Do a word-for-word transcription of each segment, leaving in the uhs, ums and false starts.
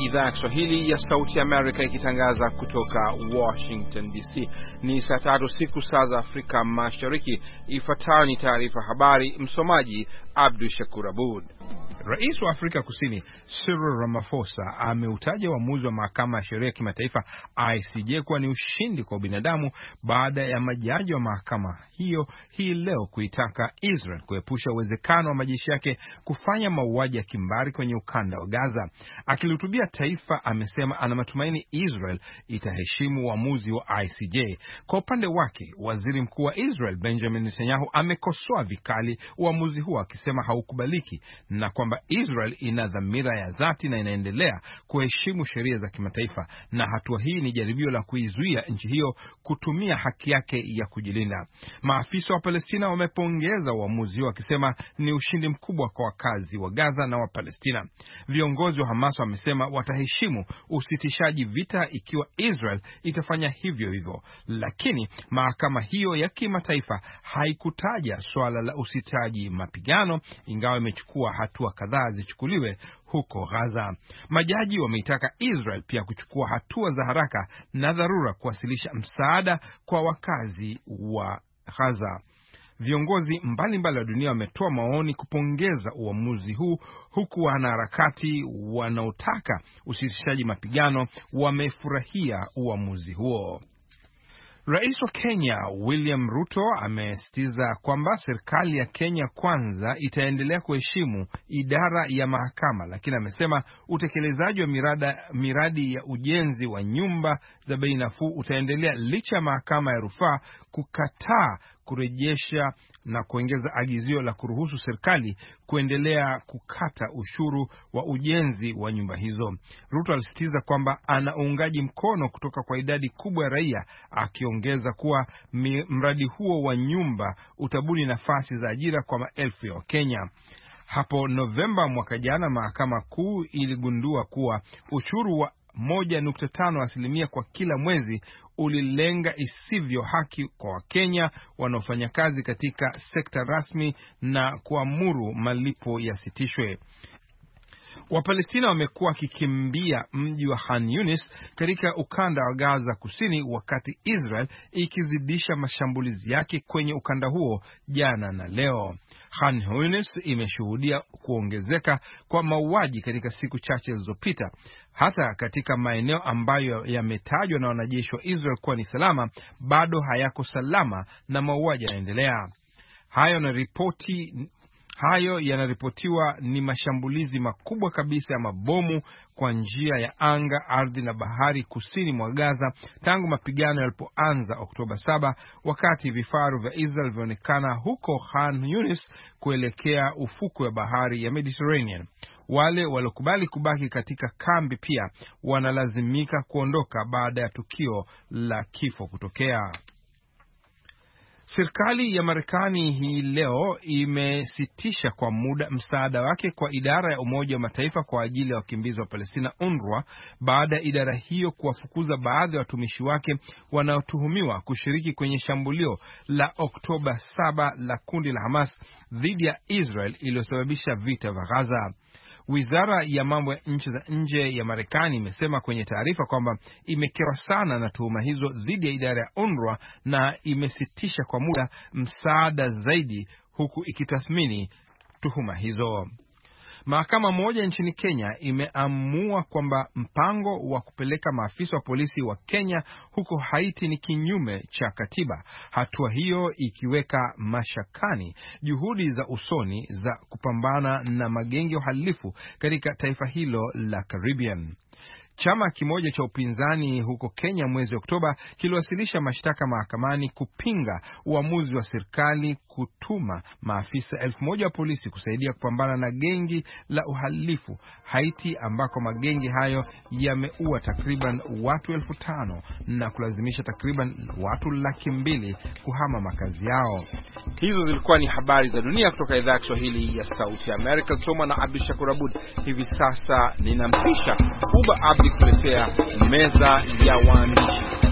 idhaa ya Kiswahili ya Sauti ya Amerika ikitangaza kutoka Washington D C. Ni saa tatu siku saa za Afrika Mashariki. Ifuatayo ni taarifa habari, msomaji Abdul Shakur Abud. Rais wa Afrika Kusini Cyril Ramaphosa ameutaja uamuzi wa mahakama ya sheria ya kimataifa I C J kuwa ni ushindi kwa binadamu baada ya majaji wa mahakama hiyo hii leo kuitaka Israel kuepusha uwezekano wa majeshi yake kufanya mauaji ya kimbari kwenye ukanda wa Gaza. Akilihutubia taifa, amesema ana matumaini Israel itaheshimu uamuzi wa I C J. Kwa upande wake, waziri mkuu wa Israel Benjamin Netanyahu amekosoa vikali uamuzi huo, akisema haukubaliki na kwamba Israel ina dhamira ya dhati na inaendelea kuheshimu sheria za kimataifa, na hatua hii ni jaribio la kuizuia nchi hiyo kutumia haki yake ya kujilinda. Maafisa wa Palestina wamepongeza uamuzi huo, wakisema ni ushindi mkubwa kwa wakazi wa Gaza na wa Palestina. Viongozi wa Hamas wamesema wataheshimu usitishaji vita ikiwa Israel itafanya hivyo hivyo, lakini mahakama hiyo ya kimataifa haikutaja swala la usitishaji mapigano, ingawa imechukua hatua kadhaa zichukuliwe huko Gaza. Majaji wameitaka Israel pia kuchukua hatua za haraka na dharura kuwasilisha msaada kwa wakazi wa Gaza. Viongozi mbalimbali wa dunia wametoa maoni kupongeza uamuzi huu, huku wanaharakati wanaotaka usitishaji mapigano wamefurahia uamuzi huo. Rais wa Kenya William Ruto amesitiza kwamba serikali ya Kenya kwanza itaendelea kuheshimu idara ya mahakama, lakini amesema utekelezaji wa mirada, miradi ya ujenzi wa nyumba za bei nafuu utaendelea licha ya mahakama ya rufaa kukataa kurejesha na kuongeza agizio la kuruhusu serikali kuendelea kukata ushuru wa ujenzi wa nyumba hizo. Ruto alisitiza kwamba ana uungaji mkono kutoka kwa idadi kubwa ya raia, akiongeza kuwa mradi huo wa nyumba utabuni nafasi za ajira kwa maelfu ya Wakenya. Hapo Novemba mwaka jana, mahakama kuu iligundua kuwa ushuru wa moja nukta tano asilimia kwa kila mwezi ulilenga isivyo haki kwa Wakenya wanaofanya kazi katika sekta rasmi na kuamuru malipo yasitishwe. Wapalestina wamekuwa wakikimbia mji wa Khan Yunis katika ukanda wa Gaza kusini, wakati Israel ikizidisha mashambulizi yake kwenye ukanda huo jana na leo. Khan Yunis imeshuhudia kuongezeka kwa mauaji katika siku chache zilizopita, hasa katika maeneo ambayo yametajwa na wanajeshi wa Israel kuwa ni salama, bado hayako salama na mauaji yanaendelea. Hayo na ripoti Hayo yanaripotiwa ni mashambulizi makubwa kabisa ya mabomu kwa njia ya anga, ardhi na bahari kusini mwa Gaza tangu mapigano yalipoanza Oktoba saba, wakati vifaru vya Israel vionekana huko Khan Yunis kuelekea ufukwe wa bahari ya Mediterranean. Wale waliokubali kubaki katika kambi pia wanalazimika kuondoka baada ya tukio la kifo kutokea. Serikali ya Marekani hii leo imesitisha kwa muda msaada wake kwa idara ya Umoja wa Mataifa kwa ajili ya wakimbizi wa Palestina U N R W A baada ya idara hiyo kuwafukuza baadhi ya watumishi wake wanaotuhumiwa kushiriki kwenye shambulio la Oktoba saba la kundi la Hamas dhidi ya Israel iliyosababisha vita vya Gaza. Wizara ya mambo ya nchi za nje ya Marekani imesema kwenye taarifa kwamba imekerwa sana na tuhuma hizo dhidi ya idara ya U N R W A na imesitisha kwa muda msaada zaidi, huku ikitathmini tuhuma hizo. Mahakama moja nchini Kenya imeamua kwamba mpango wa kupeleka maafisa wa polisi wa Kenya huko Haiti ni kinyume cha katiba, hatua hiyo ikiweka mashakani juhudi za usoni za kupambana na magenge ya uhalifu katika taifa hilo la Caribbean. Chama kimoja cha upinzani huko Kenya mwezi Oktoba kiliwasilisha mashtaka mahakamani kupinga uamuzi wa serikali kutuma maafisa elfu moja wa polisi kusaidia kupambana na gengi la uhalifu Haiti, ambako magengi hayo yameua takriban watu elfu tano na kulazimisha takriban watu laki mbili kuhama makazi yao. Hizo zilikuwa ni habari za dunia kutoka idhaa ya Kiswahili ya Sauti ya Amerika, soma na Abdul Shakur Abud. Hivi sasa ninampisha Uba Abdi kuletea meza ya waandishi.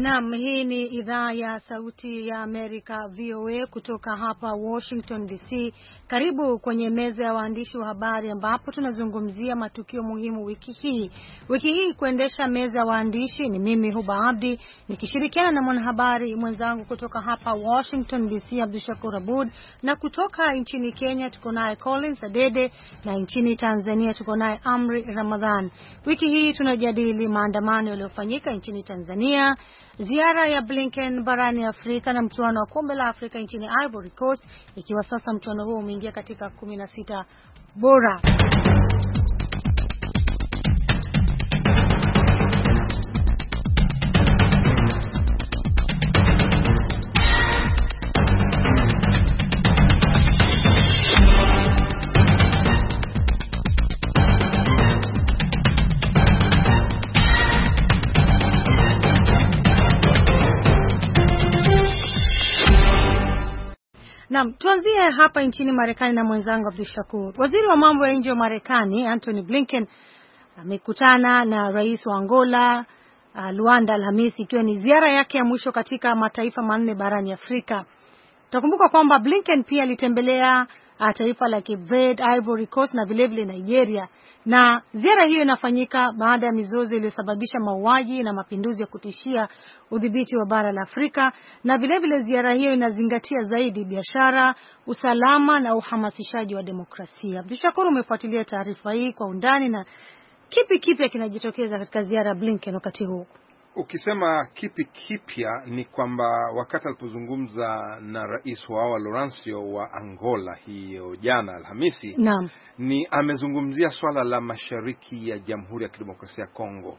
Naam, hii ni idhaa ya Sauti ya Amerika V O A kutoka hapa Washington D C. Karibu kwenye meza ya waandishi wa habari ambapo tunazungumzia matukio muhimu wiki hii. Wiki hii kuendesha meza ya waandishi ni mimi Huba Abdi nikishirikiana na mwanahabari mwenzangu kutoka hapa Washington D C Abdul Shakur Abud, na kutoka nchini Kenya tuko naye Collins Adede, na nchini Tanzania tuko naye Amri Ramadhan. Wiki hii tunajadili maandamano yaliyofanyika nchini Tanzania, ziara ya Blinken barani Afrika na mchuano wa kombe la Afrika nchini Ivory Coast, ikiwa sasa mchuano huo umeingia katika kumi na sita bora. Naam, tuanzie hapa nchini Marekani na mwenzangu Abdul Shakur. Waziri wa mambo ya nje wa Marekani Antony Blinken amekutana na rais wa Angola uh, Luanda Alhamisi, ikiwa ni ziara yake ya mwisho katika mataifa manne barani Afrika. Tutakumbuka kwamba Blinken pia alitembelea uh, taifa la Cape Verde, Ivory Coast na vile vile Nigeria, na ziara hiyo inafanyika baada ya mizozo iliyosababisha mauaji na mapinduzi ya kutishia udhibiti wa bara la Afrika, na vile vile ziara hiyo inazingatia zaidi biashara, usalama na uhamasishaji wa demokrasia. Abdishakuru, umefuatilia taarifa hii kwa undani, na kipi kipya kinajitokeza katika ziara ya Blinken wakati huu? Ukisema kipi kipya ni kwamba wakati alipozungumza na rais wao Lourenço wa Angola hiyo jana Alhamisi, naam, ni amezungumzia swala la mashariki ya Jamhuri ya Kidemokrasia ya Kongo,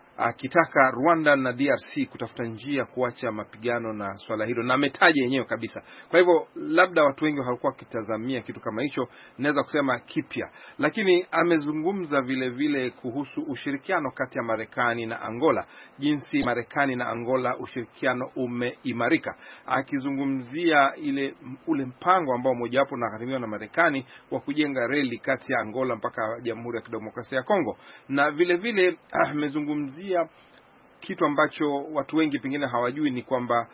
akitaka Rwanda na D R C kutafuta njia kuacha mapigano na swala hilo, na ametaja yenyewe kabisa. Kwa hivyo labda watu wengi hawakuwa kitazamia kitu kama hicho, naweza kusema kipya. Lakini amezungumza vile vile kuhusu ushirikiano kati ya Marekani na Angola, jinsi Marekani na Angola ushirikiano umeimarika, akizungumzia ile ule mpango ambao mojawapo unagharimiwa na Marekani wa kujenga reli kati ya Angola mpaka Jamhuri ya Kidemokrasia ya Kongo. Na vile vile amezungumzia kitu ambacho watu wengi pengine hawajui, ni kwamba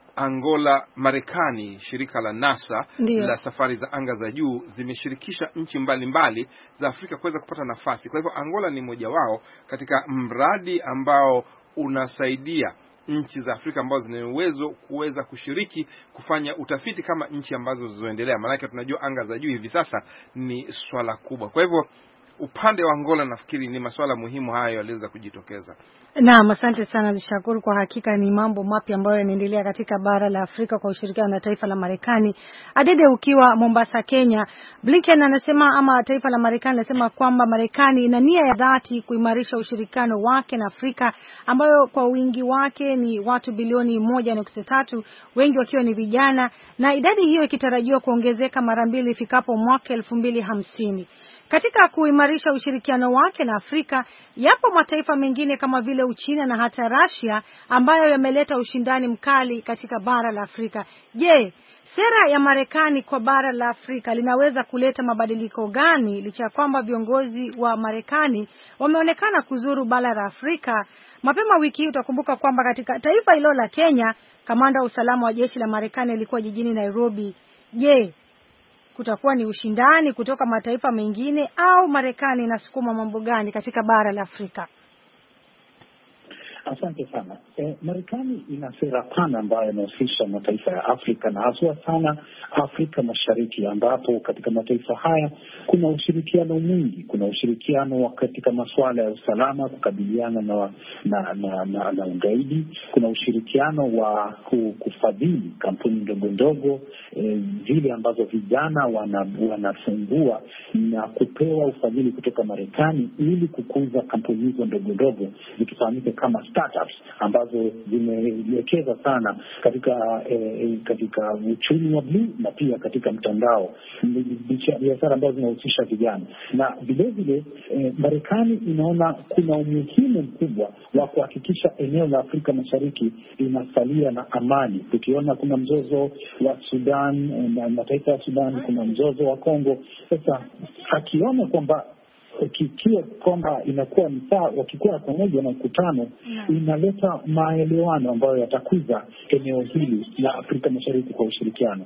Angola, Marekani, shirika la NASA Ndiyo. la safari za anga za juu zimeshirikisha nchi mbalimbali za Afrika kuweza kupata nafasi. Kwa hivyo Angola ni mmoja wao katika mradi ambao unasaidia nchi za Afrika ambazo zina uwezo kuweza kushiriki kufanya utafiti kama nchi ambazo zinazoendelea. Maana tunajua anga za juu hivi sasa ni swala kubwa. Kwa hivyo upande wa Angola nafikiri ni masuala muhimu hayo yaliweza kujitokeza. Naam, asante sana Shakuru. Kwa hakika ni mambo mapya ambayo yanaendelea katika bara la Afrika kwa ushirikiano na taifa la Marekani. Adede, ukiwa Mombasa, Kenya, Blinken anasema ama taifa la Marekani anasema kwamba Marekani ina nia ya dhati kuimarisha ushirikiano wake na Afrika, ambayo kwa wingi wake ni watu bilioni moja nukta tatu, wengi wakiwa ni vijana, na idadi hiyo ikitarajiwa kuongezeka mara mbili ifikapo mwaka elfu mbili hamsini. Katika kuimarisha ushirikiano wake na Afrika, yapo mataifa mengine kama vile Uchina na hata Russia ambayo yameleta ushindani mkali katika bara la Afrika. Je, sera ya Marekani kwa bara la Afrika linaweza kuleta mabadiliko gani, licha kwamba viongozi wa Marekani wameonekana kuzuru bara la Afrika? Mapema wiki hii utakumbuka kwamba katika taifa hilo la Kenya, kamanda wa usalama wa jeshi la Marekani alikuwa jijini Nairobi. Je, kutakuwa ni ushindani kutoka mataifa mengine au Marekani inasukuma mambo gani katika bara la Afrika? Asante sana. E, Marekani ina sera pana ambayo inahusisha mataifa ya Afrika na haswa sana Afrika Mashariki, ambapo katika mataifa haya kuna ushirikiano mwingi. Kuna ushirikiano katika masuala ya usalama, kukabiliana na na na, na, na ugaidi. Kuna ushirikiano wa kufadhili kampuni ndogo ndogo e, zile ambazo vijana wana, wanafungua na kupewa ufadhili kutoka Marekani ili kukuza kampuni hizo ndogo ndogo zikifahamika kama startups, ambazo zimewekeza sana katika eh, katika uchumi wa blue na pia katika mtandao, biashara ambazo zinahusisha vijana. Na vile vile eh, Marekani inaona kuna umuhimu mkubwa wa kuhakikisha eneo la Afrika Mashariki linasalia na amani. Tukiona kuna mzozo wa Sudan na mataifa ya Sudan, kuna mzozo wa Kongo. Sasa akiona kwamba ukikiwa kwamba inakuwa ni sawa, wakikuwa pamoja na mkutano inaleta maelewano ambayo yatakuza eneo hili la Afrika Mashariki kwa ushirikiano.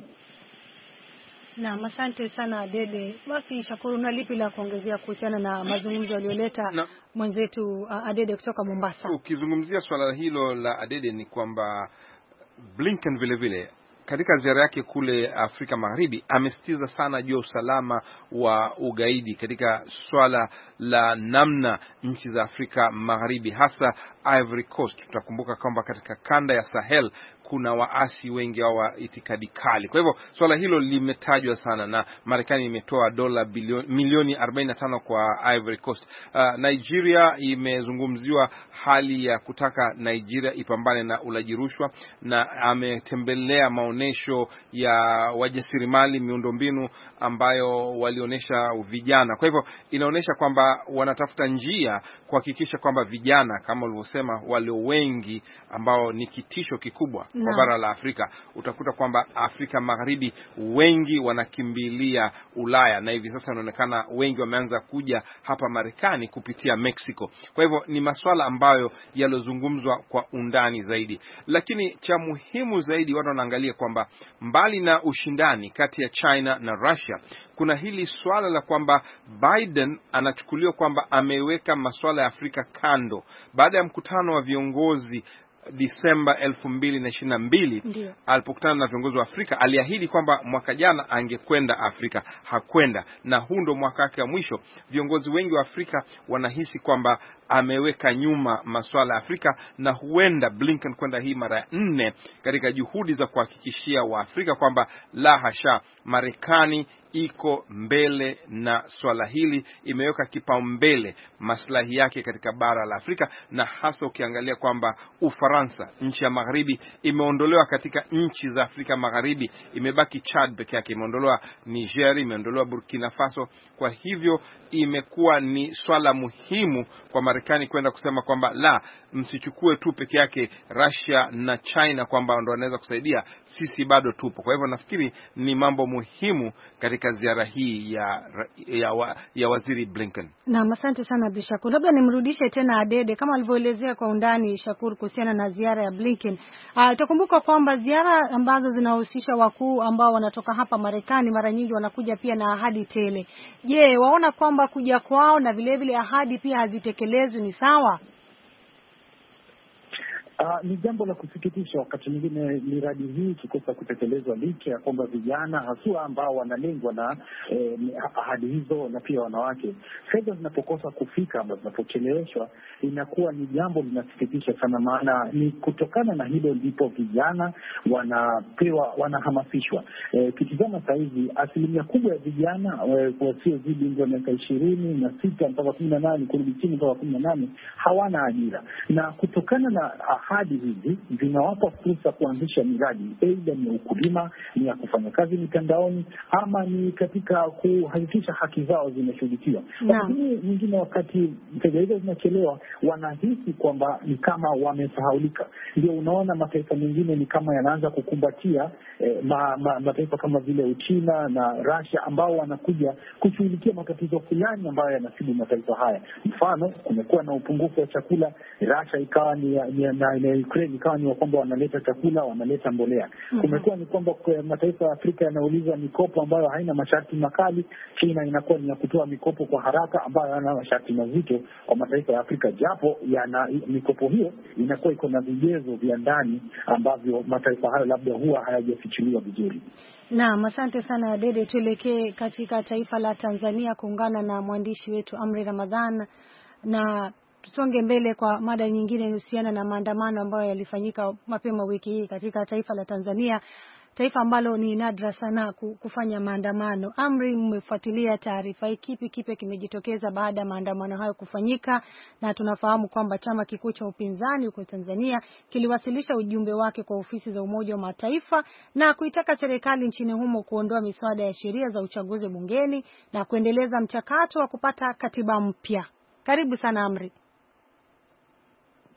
Na asante sana Dede. Basi Shakuru, na lipi la kuongezea kuhusiana na mazungumzo yaliyoleta no. mwenzetu uh, Adede kutoka Mombasa? Ukizungumzia swala hilo la Adede ni kwamba Blinken vile vile katika ziara yake kule Afrika Magharibi amesitiza sana juu ya usalama wa ugaidi katika swala la namna nchi za Afrika Magharibi hasa Ivory Coast. Tutakumbuka kwamba katika kanda ya Sahel kuna waasi wengi wa itikadi kali. Kwa hivyo swala hilo limetajwa sana na Marekani imetoa dola milioni arobaini na tano kwa Ivory Coast. Uh, Nigeria imezungumziwa hali ya kutaka Nigeria ipambane na ulaji rushwa, na ametembelea maonesho ya wajasiriamali miundombinu ambayo walionesha vijana. Kwa hivyo inaonesha kwamba wanatafuta njia kuhakikisha kwamba vijana kama ulivyosema walio wengi ambao ni kitisho kikubwa no. kwa bara la Afrika, utakuta kwamba Afrika Magharibi wengi wanakimbilia Ulaya, na hivi sasa inaonekana wengi wameanza kuja hapa Marekani kupitia Mexico. Kwa hivyo ni masuala ambayo yalozungumzwa kwa undani zaidi, lakini cha muhimu zaidi watu wanaangalia kwamba mbali na ushindani kati ya China na Russia, kuna hili swala la kwamba Biden anachukuliwa kwamba ameweka masuala ya Afrika kando baada ya mkutano wa viongozi Disemba elfu mbili na ishirini na mbili alipokutana na viongozi wa Afrika. Aliahidi kwamba mwaka jana angekwenda Afrika, hakwenda, na huu ndo mwaka wake wa mwisho. Viongozi wengi wa Afrika wanahisi kwamba ameweka nyuma masuala ya Afrika, na huenda Blinken kwenda hii mara ya nne katika juhudi za kuhakikishia wa Afrika kwamba la hasha, Marekani iko mbele na swala hili, imeweka kipaumbele maslahi yake katika bara la Afrika, na hasa ukiangalia kwamba Ufaransa, nchi ya magharibi, imeondolewa katika nchi za Afrika Magharibi, imebaki Chad peke yake, imeondolewa Niger, imeondolewa Burkina Faso. Kwa hivyo imekuwa ni swala muhimu kwa Marekani kwenda kusema kwamba la, msichukue tu peke yake Russia na China kwamba ndo wanaweza kusaidia, sisi bado tupo. Kwa hivyo nafikiri ni mambo muhimu katika ziara hii ya ya, wa, ya waziri Blinken. Na asante sana Bishakur. Labda nimrudishe tena Adede kama alivyoelezea kwa undani Shakur kuhusiana na ziara ya Blinken. Uh, utakumbuka kwamba ziara ambazo zinahusisha wakuu ambao wanatoka hapa Marekani mara nyingi wanakuja pia na ahadi tele. Je, waona kwamba kuja kwao na vile vile ahadi pia hazitekelezwi ni sawa? Uh, ni jambo la kusikitisha wakati mwingine miradi hii kikosa kutekelezwa, licha ya kwamba vijana haswa ambao wanalengwa na eh, ahadi hizo, na pia wanawake, fedha zinapokosa kufika ama zinapocheleweshwa inakuwa ni jambo linasikitisha sana. Maana ni kutokana na hilo ndipo vijana wanapewa wanahamasishwa. Eh, kitizama saa hizi asilimia kubwa ya vijana eh, wasiozidi ndio miaka ishirini na sita mpaka kumi na nane kurudi chini mpaka kumi na nane hawana ajira, na kutokana na ahadi hizi zinawapa fursa kuanzisha miradi, aidha ni ukulima, ni ya kufanya kazi mitandaoni, ama ni katika kuhakikisha haki zao zimeshughulikiwa. Lakini nyingine wakati fedha hizo zinachelewa wanahisi kwamba ni kama wamesahaulika. Ndio unaona mataifa mengine ni kama yanaanza kukumbatia eh, ma, ma, mataifa kama vile Uchina na Russia ambao wanakuja kushughulikia matatizo fulani ambayo yanasibu mataifa haya. Mfano, kumekuwa na upungufu wa chakula, Russia ikawa ni, ni na, na Ukraine ikawa ni kwamba wanaleta chakula, wanaleta mbolea. Mm-hmm. Kumekuwa ni kwamba mataifa ya Afrika yanauliza mikopo ambayo haina masharti makali, China inakuwa ni ya kutoa mikopo kwa haraka ambayo haina masharti mazito kwa mataifa ya Afrika, japo yana mikopo hiyo inakuwa iko na vigezo vya ndani ambavyo mataifa hayo labda huwa hayajafichuliwa vizuri. Naam, asante sana Dede. Tuelekee katika taifa la Tanzania kuungana na mwandishi wetu Amri Ramadhan, na tusonge mbele kwa mada nyingine inahusiana na maandamano ambayo yalifanyika mapema wiki hii katika taifa la Tanzania, taifa ambalo ni nadra sana kufanya maandamano. Amri, mmefuatilia taarifa hii, kipi kipi kimejitokeza baada ya maandamano hayo kufanyika? Na tunafahamu kwamba chama kikuu cha upinzani huko Tanzania kiliwasilisha ujumbe wake kwa ofisi za Umoja wa Mataifa na kuitaka serikali nchini humo kuondoa miswada ya sheria za uchaguzi bungeni na kuendeleza mchakato wa kupata katiba mpya. Karibu sana Amri.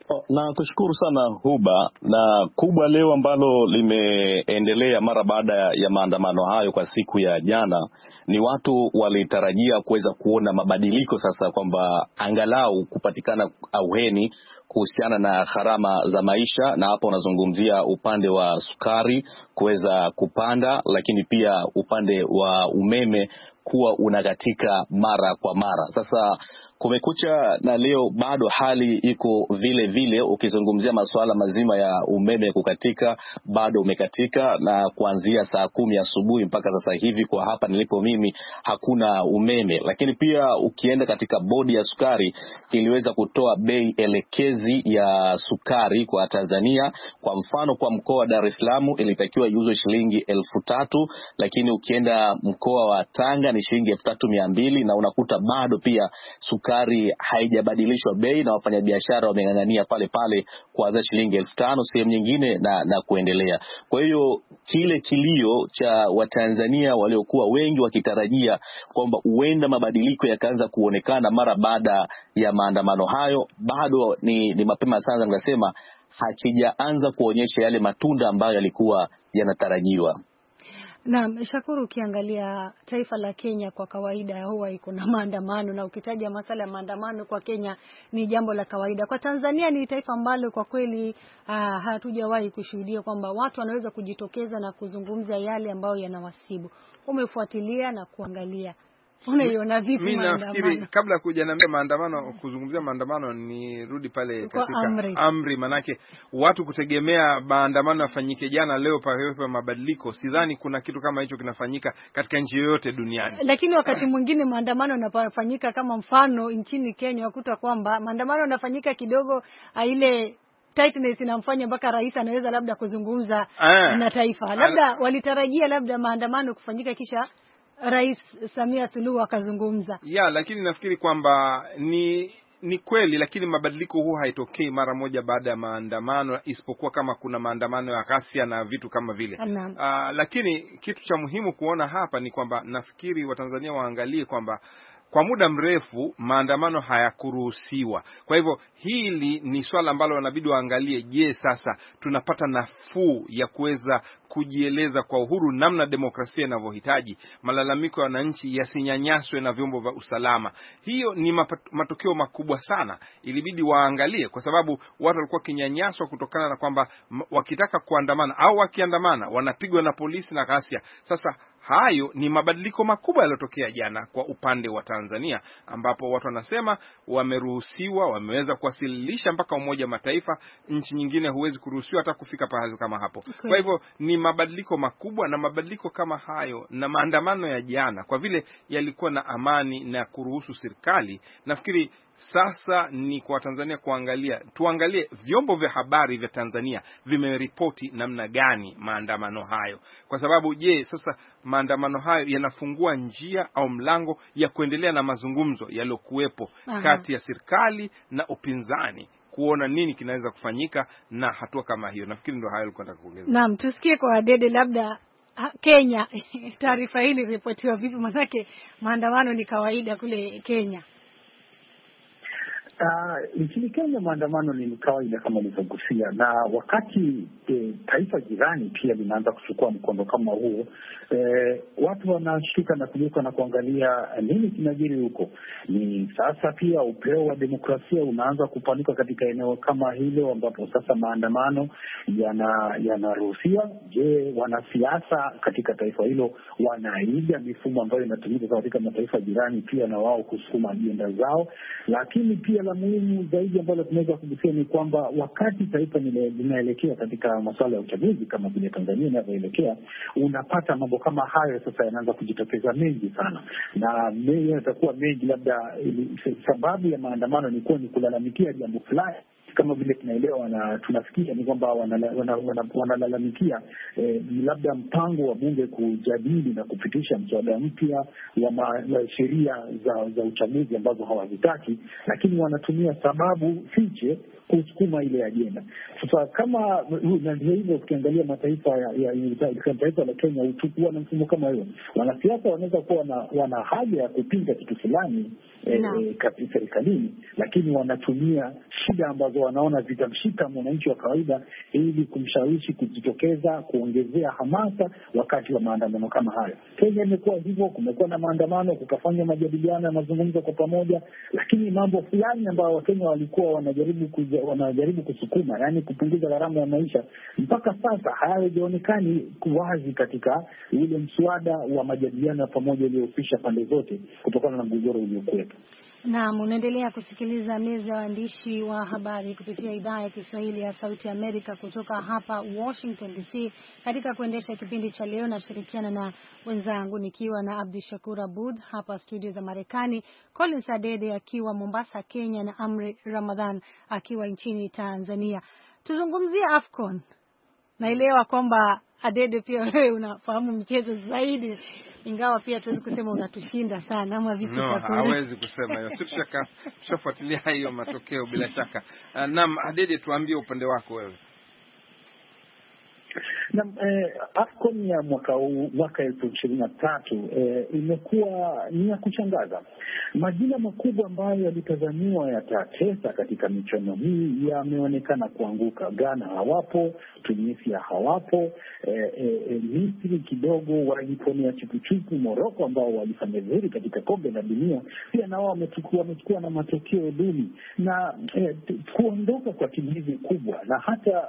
Na kushukuru sana Huba. Na kubwa leo ambalo limeendelea mara baada ya maandamano hayo kwa siku ya jana, ni watu walitarajia kuweza kuona mabadiliko sasa, kwamba angalau kupatikana auheni kuhusiana na gharama za maisha, na hapo unazungumzia upande wa sukari kuweza kupanda, lakini pia upande wa umeme kuwa unakatika mara kwa mara. Sasa kumekucha na leo bado hali iko vile vile. Ukizungumzia masuala mazima ya umeme kukatika, bado umekatika, na kuanzia saa kumi asubuhi mpaka sasa hivi kwa hapa nilipo mimi hakuna umeme. Lakini pia ukienda katika bodi ya sukari, iliweza kutoa bei elekezi ya sukari kwa Tanzania. Kwa mfano, kwa mkoa wa Dar es Salaam ilitakiwa iuzwe shilingi elfu tatu, lakini ukienda mkoa wa Tanga ni shilingi elfu tatu mia mbili, na unakuta bado pia sukari haijabadilishwa bei, na wafanyabiashara wameng'ang'ania pale pale kuanzia shilingi elfu tano sehemu nyingine na, na kuendelea. Kwa hiyo kile kilio cha Watanzania waliokuwa wengi wakitarajia kwamba huenda mabadiliko yakaanza kuonekana mara baada ya maandamano hayo, bado ni, ni mapema sana ngasema hakijaanza kuonyesha yale matunda ambayo yalikuwa yanatarajiwa. Naam, Shakuru, ukiangalia taifa la Kenya kwa kawaida huwa iko na maandamano, na ukitaja masuala ya maandamano kwa Kenya ni jambo la kawaida. Kwa Tanzania ni taifa ambalo kwa kweli uh, hatujawahi kushuhudia kwamba watu wanaweza kujitokeza na kuzungumza yale ambayo yanawasibu. Umefuatilia na kuangalia, unaiona vipi maandamano? Mimi nafikiri kabla kuja na maandamano, kuzungumzia maandamano, ni rudi pale katika amri, amri manake watu kutegemea maandamano yafanyike jana leo pawepo mabadiliko. Sidhani kuna kitu kama hicho kinafanyika katika nchi yoyote duniani. Lakini wakati mwingine maandamano yanafanyika, kama mfano nchini Kenya wakuta kwamba maandamano yanafanyika kidogo, ile tightness inamfanya mpaka rais anaweza labda kuzungumza Aya. na taifa. Labda Aya. walitarajia labda maandamano kufanyika kisha Rais Samia Suluhu akazungumza. Ya, lakini nafikiri kwamba ni ni kweli, lakini mabadiliko huu haitokei mara moja baada ya maandamano, isipokuwa kama kuna maandamano ya ghasia na vitu kama vile. Uh, lakini kitu cha muhimu kuona hapa ni kwamba nafikiri Watanzania waangalie kwamba kwa muda mrefu maandamano hayakuruhusiwa. Kwa hivyo hili ni swala ambalo wanabidi waangalie, je, sasa tunapata nafuu ya kuweza kujieleza kwa uhuru namna demokrasia inavyohitaji, malalamiko ya wananchi yasinyanyaswe na vyombo vya usalama. Hiyo ni matokeo makubwa sana, ilibidi waangalie, kwa sababu watu walikuwa kinyanyaswa kutokana na kwamba wakitaka kuandamana au wakiandamana wanapigwa na polisi na ghasia. Sasa hayo ni mabadiliko makubwa yaliyotokea jana kwa upande wa Tanzania, ambapo watu wanasema wameruhusiwa, wameweza kuwasilisha mpaka Umoja Mataifa. Nchi nyingine huwezi kuruhusiwa hata kufika pahali kama hapo. Okay. Kwa hivyo ni mabadiliko makubwa, na mabadiliko kama hayo na maandamano ya jana, kwa vile yalikuwa na amani na kuruhusu serikali, nafikiri sasa ni kwa Tanzania kuangalia, tuangalie vyombo vya habari vya Tanzania vimeripoti namna gani maandamano hayo. Kwa sababu je, sasa maandamano hayo yanafungua njia au mlango ya kuendelea na mazungumzo yaliyokuwepo kati ya serikali na upinzani, kuona nini kinaweza kufanyika na hatua kama hiyo. Nafikiri ndio hayo nilikuwa nataka kuongeza. Naam, tusikie kwa Dede labda Kenya taarifa hili ripotiwa vipi, manake maandamano ni kawaida kule Kenya. Uh, nchini Kenya maandamano ni kawaida kama nilivyogusia, na wakati e, taifa jirani pia linaanza kuchukua mkondo kama huo, e, watu wanashtuka na kugeuka na kuangalia nini kinajiri huko. Ni sasa pia upeo wa demokrasia unaanza kupanuka katika eneo kama hilo, ambapo sasa maandamano yana yanaruhusiwa. Je, wanasiasa katika taifa hilo wanaiga mifumo ambayo inatumika katika mataifa jirani pia na wao kusukuma ajenda zao? Lakini pia la muhimu zaidi ambalo tunaweza kugusia ni kwamba wakati taifa linaelekea katika masuala ya uchaguzi kama vile Tanzania inavyoelekea, unapata mambo kama hayo sasa yanaanza kujitokeza mengi sana, na mengi yatakuwa mengi. Labda sababu ya maandamano ni kuwa ni kulalamikia jambo fulani, kama vile tunaelewa na tunafikia ni kwamba wanalalamikia eh, labda mpango wa bunge kujadili na kupitisha mswada mpya wa sheria za, za uchaguzi ambazo hawazitaki, lakini wanatumia sababu fiche kusukuma ile ajenda. Sasa kama na hivyo ukiangalia mataifa ya, ya, ya taifa la Kenya uchukua na mfumo kama hiyo, wanasiasa wanaweza kuwa wana, wana haja ya kupinga kitu fulani no. eh, katika serikalini, lakini wanatumia shida ambazo wanaona zitamshika mwananchi wa kawaida, ili kumshawishi kujitokeza, kuongezea hamasa wakati wa maandamano kama hayo. Kenya imekuwa hivyo, kumekuwa na maandamano, kukafanya majadiliano ya mazungumzo kwa pamoja, lakini mambo fulani ambayo Wakenya walikuwa wanajaribu kuja, wanajaribu kusukuma, yani kupunguza gharama ya maisha, mpaka sasa hayajaonekani wazi katika ile mswada wa majadiliano ya pamoja uliohusisha pande zote kutokana na mgogoro uliokuwepo. Naam, unaendelea kusikiliza meza ya waandishi wa habari kupitia idhaa ya Kiswahili ya Sauti Amerika kutoka hapa Washington D C. Katika kuendesha kipindi cha leo na shirikiana na wenzangu nikiwa na Abdi Shakur Abud hapa studio za Marekani, Collins Adede akiwa Mombasa Kenya na Amri Ramadhan akiwa nchini Tanzania. Tuzungumzie AFCON. Naelewa kwamba Adede pia wewe unafahamu mchezo zaidi, ingawa pia tuwezi kusema unatushinda sana ama vipi? No, hawezi kusema hiyo. Sisi shaka tushafuatilia hiyo matokeo bila shaka. Uh, naam, Adede, tuambie upande wako wewe. Na eh, AFCON ya mwaka huu, mwaka elfu ishirini na tatu eh, imekuwa ni ya kushangaza. Majina makubwa ambayo yalitazamiwa yatatesa katika michuano hii yameonekana kuanguka. Ghana hawapo, Tunisia hawapo, eh, eh, Misri kidogo waliponea chupuchupu. Morocco ambao walifanya vizuri katika kombe la dunia pia nao wamechukua wamechukua na matokeo duni, na eh, kuondoka kwa timu hizi kubwa na hata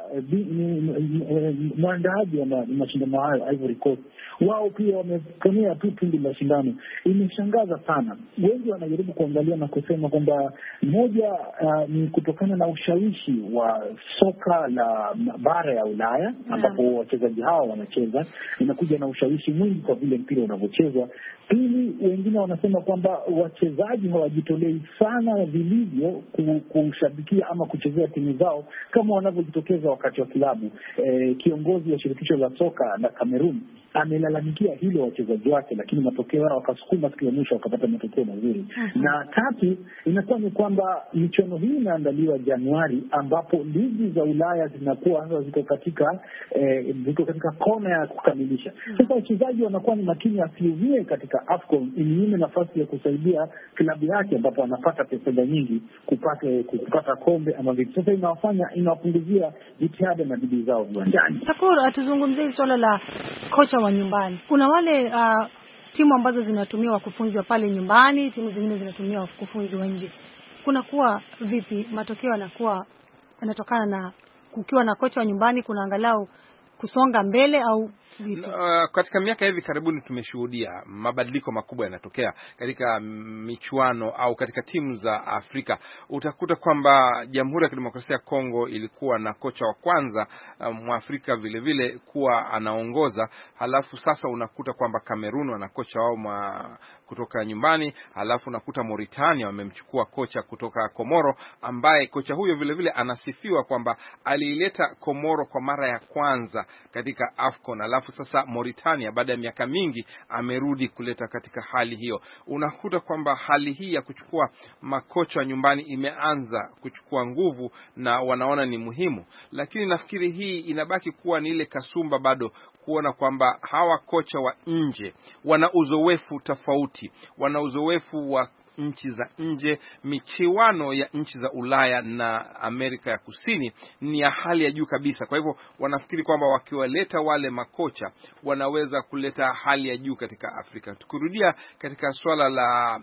eh, mwandaaji wa mashindano hayo Ivory Coast, wao pia wameponea tu tundu la shindano. Imeshangaza sana. Wengi wanajaribu kuangalia na kusema kwamba moja uh, ni kutokana na ushawishi wa soka la bara ya Ulaya ambapo wachezaji hawa wanacheza, inakuja na ushawishi mwingi kwa vile mpira unavyochezwa. Pili, wengine wanasema kwamba wachezaji hawajitolei sana vilivyo kushabikia ama kuchezea timu zao kama wanavyojitokeza wakati wa kilabu. E, kiongozi wa shirikisho la soka la Cameroon amelalamikia hilo wachezaji wake, lakini matokeo yao wakasukuma siku ya mwisho wakapata matokeo mazuri. Uh-huh. Na tatu, inakuwa ni kwamba michuano hii inaandaliwa Januari, ambapo ligi za Ulaya zinakuwa hasa ziko katika eh, ziko katika kona ya kukamilisha. Uh-huh. Sasa wachezaji wanakuwa ni makini asiuvie katika AFCON inyime nafasi ya kusaidia klabu yake ambapo wanapata pesa nyingi kupata kupata kombe ama vitu. Sasa inawafanya inawapunguzia jitihada na bidii zao viwanjani. Takura, tuzungumzie swala la kocha wa nyumbani. Kuna wale uh, timu ambazo zinatumia wakufunzi wa pale nyumbani, timu zingine zinatumia wakufunzi wa nje. Kuna kuwa vipi matokeo yanakuwa yanatokana na kukiwa na kocha wa nyumbani, kuna angalau kusonga mbele au vipi? Uh, katika miaka hivi karibuni tumeshuhudia mabadiliko makubwa yanatokea katika michuano au katika timu za Afrika. Utakuta kwamba Jamhuri ya Kidemokrasia ya Kongo ilikuwa na kocha wa kwanza um, Mwafrika vile vile kuwa anaongoza, halafu sasa unakuta kwamba Kamerun wana kocha wao ma kutoka nyumbani, halafu unakuta Mauritania wamemchukua kocha kutoka Komoro, ambaye kocha huyo vile vile anasifiwa kwamba aliileta Komoro kwa mara ya kwanza katika AFCON, halafu sasa Mauritania baada ya miaka mingi amerudi kuleta katika hali hiyo. Unakuta kwamba hali hii ya kuchukua makocha nyumbani imeanza kuchukua nguvu na wanaona ni muhimu, lakini nafikiri hii inabaki kuwa ni ile kasumba bado, kuona kwamba hawa kocha wa nje wana uzoefu tofauti, wana uzoefu wa nchi za nje. Michuano ya nchi za Ulaya na Amerika ya Kusini ni ya hali ya juu kabisa. Kwa hivyo wanafikiri kwamba wakiwaleta wale makocha wanaweza kuleta hali ya juu katika Afrika. Tukirudia katika swala la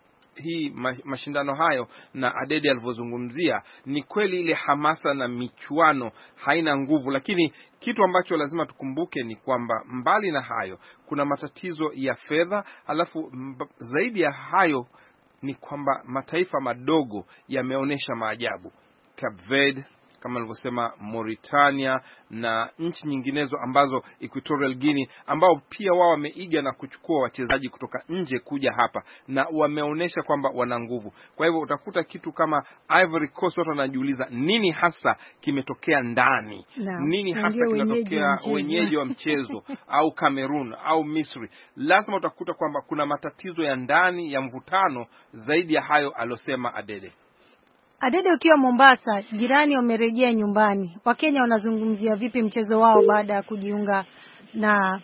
hii mashindano hayo na Adede alivyozungumzia, ni kweli ile hamasa na michuano haina nguvu, lakini kitu ambacho lazima tukumbuke ni kwamba mbali na hayo kuna matatizo ya fedha, alafu zaidi ya hayo ni kwamba mataifa madogo yameonyesha maajabu. Cape Verde, kama nilivyosema, Mauritania na nchi nyinginezo ambazo Equatorial Guinea, ambao pia wao wameiga na kuchukua wachezaji kutoka nje kuja hapa na wameonyesha kwamba wana nguvu. Kwa hivyo utakuta kitu kama Ivory Coast, watu wanajiuliza nini hasa kimetokea ndani, no. nini hasa kinatokea wenyeji wa mchezo au Cameroon au Misri. Lazima utakuta kwamba kuna matatizo ya ndani ya mvutano zaidi ya hayo alosema Adede. Adede, ukiwa Mombasa, jirani wamerejea nyumbani. Wakenya wanazungumzia vipi mchezo wao baada ya kujiunga na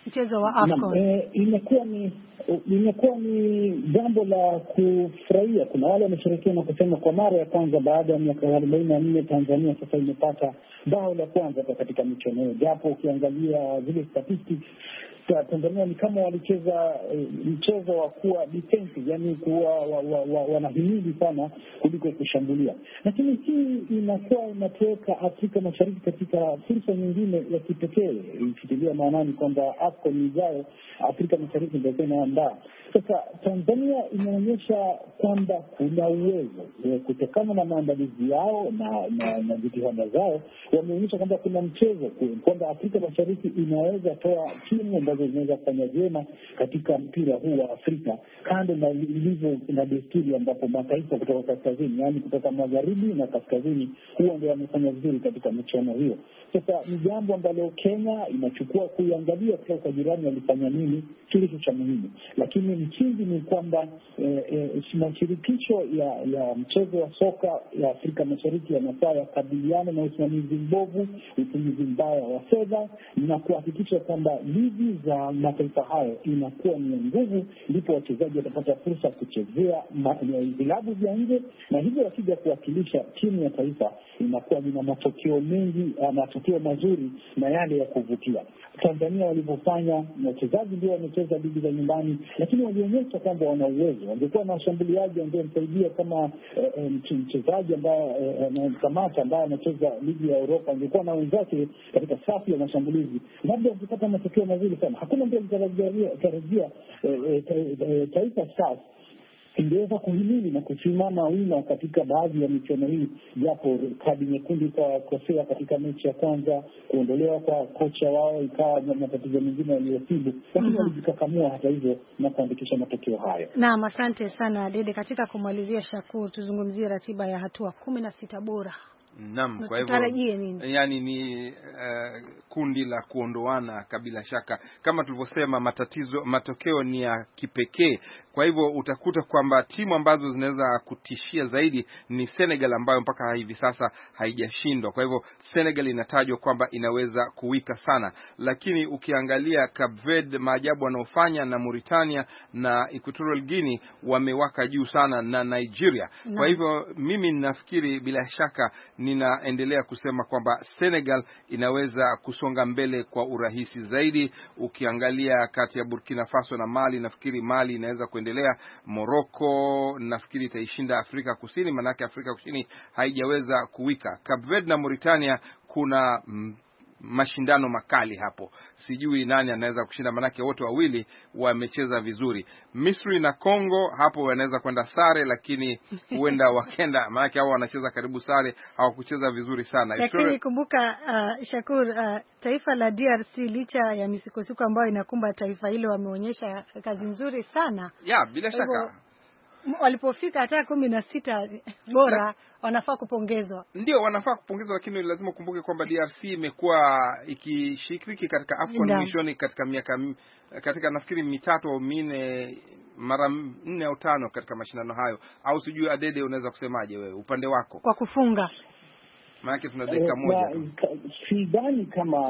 mchezo wa AFCON? E, imekuwa ni imekuwa ni jambo la kufurahia. Kuna wale wameshirikiana na kusema kwa mara ya kwanza baada ya miaka arobaini na nne Tanzania sasa imepata bao la kwanza katika michuano hiyo, japo ukiangalia zile statistics Tanzania ni kama walicheza e, mchezo wa kuwa defensive, yani kuwa wanahimili wa, wa, sana kuliko kushambulia. Lakini hii inakuwa inatuweka Afrika Mashariki katika fursa nyingine ya kipekee, ikitilia maanani kwamba AFCON ijayo Afrika Mashariki ndio inaandaa. Sasa Tanzania inaonyesha kwamba kuna uwezo kutokana na maandalizi yao na na, na jitihada zao, wameonyesha kwamba kuna mchezo kwamba Afrika Mashariki inaweza toa timu ambazo zinaweza kufanya vyema katika mpira huu wa Afrika, kando na ilivyo na desturi ambapo mataifa kutoka kaskazini, yani kutoka magharibi na kaskazini, huwa ndio wamefanya vizuri katika michuano hiyo. Sasa ni jambo ambalo Kenya inachukua kuiangalia kwa jirani walifanya nini, kilicho cha muhimu. Lakini msingi ni kwamba eh, eh, mashirikisho ya ya mchezo wa soka ya Afrika Mashariki yanafaa yakabiliane na usimamizi mbovu, utumizi mbaya wa fedha, na kuhakikisha kwamba ligi za mataifa hayo inakuwa ni nguvu, ndipo wachezaji watapata fursa kuchezea vilabu vya nje, na hivyo wakija kuwakilisha timu ya taifa inakuwa ina matokeo mengi, matokeo mazuri na yale ya kuvutia. Tanzania walivyofanya, wachezaji ndio wamecheza ligi za nyumbani, lakini walionyesha kwamba wana uwezo. Wangekuwa na washambuliaji angemsaidia kama eh, eh, mchezaji ambaye eh, Kamata ambaye anacheza ligi ya Europa, angekuwa na wenzake katika safu ya mashambulizi, labda wangepata matokeo mazuri sana. Hakuna mtu alitarajia tarajia eh, eh, Taifa Stars ingeweza kuhimili na kusimama wima katika baadhi ya michuano hii, japo kadi nyekundu ikakosea katika mechi ya kwanza, kuondolewa kwa kocha wao ikawa na matatizo mengine yaliyosibu, lakini walijikakamua hata hivyo na kuandikisha matokeo hayo. Naam, asante sana Dede. Katika kumalizia, Shakur, tuzungumzie ratiba ya hatua kumi na sita bora. Naam, kwa hivyo yani ni uh, kundi la kuondoana kabila shaka. Kama tulivyosema, matatizo matokeo ni ya kipekee. Kwa hivyo utakuta kwamba timu ambazo zinaweza kutishia zaidi ni Senegal, ambayo mpaka hivi sasa haijashindwa. Kwa hivyo Senegal inatajwa kwamba inaweza kuwika sana, lakini ukiangalia Cape Verde, maajabu wanaofanya, na Mauritania na Equatorial Guinea wamewaka juu sana, na Nigeria na. Kwa hivyo mimi ninafikiri bila shaka ninaendelea kusema kwamba Senegal inaweza kusonga mbele kwa urahisi zaidi. Ukiangalia kati ya Burkina Faso na Mali, nafikiri Mali inaweza kuendelea. Morocco nafikiri itaishinda Afrika Kusini, manake Afrika Kusini haijaweza kuwika. Cape Verde na Mauritania kuna mm, mashindano makali hapo. Sijui nani anaweza kushinda, manake wote wawili wamecheza vizuri. Misri na Kongo hapo wanaweza kwenda sare, lakini huenda wakenda, manake hao wanacheza karibu sare, hawakucheza vizuri sana. Lakini kumbuka uh, Shakur, uh, taifa la D R C licha ya misukosuko ambayo inakumba taifa hilo, wameonyesha kazi nzuri sana. Ya, bila shaka walipofika hata kumi na sita bora wanafaa kupongezwa. Ndio wanafaa kupongezwa, lakini lazima ukumbuke kwamba D R C imekuwa ikishiriki katika AFCON mwishoni katika miaka katika nafikiri mitatu au minne, mara nne au tano katika mashindano hayo. Au sijui Adede, unaweza kusemaje wewe upande wako kwa kufunga? Maana tuna dakika moja. Sidhani kama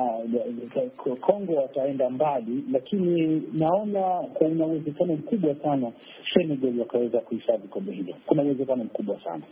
Kongo wataenda mbali, lakini naona kuna uwezekano mkubwa sana Senegal wakaweza kuhifadhi kombe hilo. Kuna uwezekano mkubwa sana.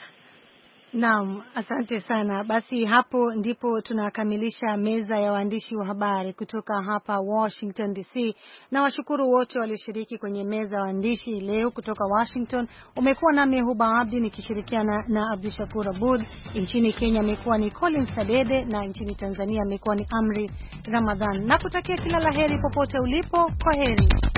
Naam, asante sana. Basi hapo ndipo tunakamilisha meza ya waandishi wa habari kutoka hapa Washington D C, na washukuru wote walioshiriki kwenye meza ya waandishi leo kutoka Washington. Umekuwa nami Huba Abdi nikishirikiana na Abdushakur Abud. Nchini Kenya amekuwa ni Colin Sadede, na nchini Tanzania amekuwa ni Amri Ramadhan. Nakutakia kila laheri popote ulipo. Kwaheri.